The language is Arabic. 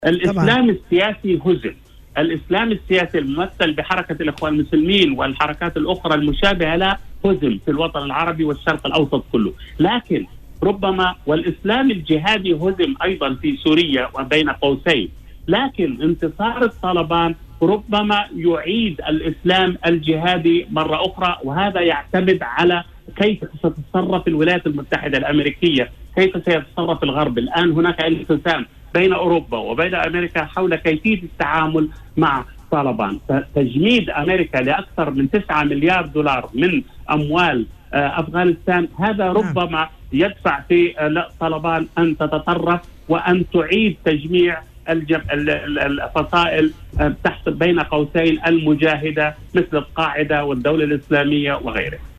طبعا. الإسلام السياسي هزم. الإسلام السياسي الممثل بحركة الإخوان المسلمين والحركات الأخرى المشابهة له هزم في الوطن العربي والشرق الأوسط كله. لكن ربما والإسلام الجهادي هزم أيضا في سوريا وبين قوسين، لكن انتصار الطالبان ربما يعيد الإسلام الجهادي مرة أخرى، وهذا يعتمد على كيف ستتصرف الولايات المتحدة الأمريكية، كيف سيتصرف الغرب. الآن هناك انقسام بين أوروبا وبين أمريكا حول كيفية التعامل مع طالبان. تجميد أمريكا لأكثر من 9 مليار دولار من أموال أفغانستان هذا ربما يدفع في طالبان أن تتطرف وأن تعيد تجميع الفصائل تحت بين قوسين المجاهدة مثل القاعدة والدولة الإسلامية وغيرها.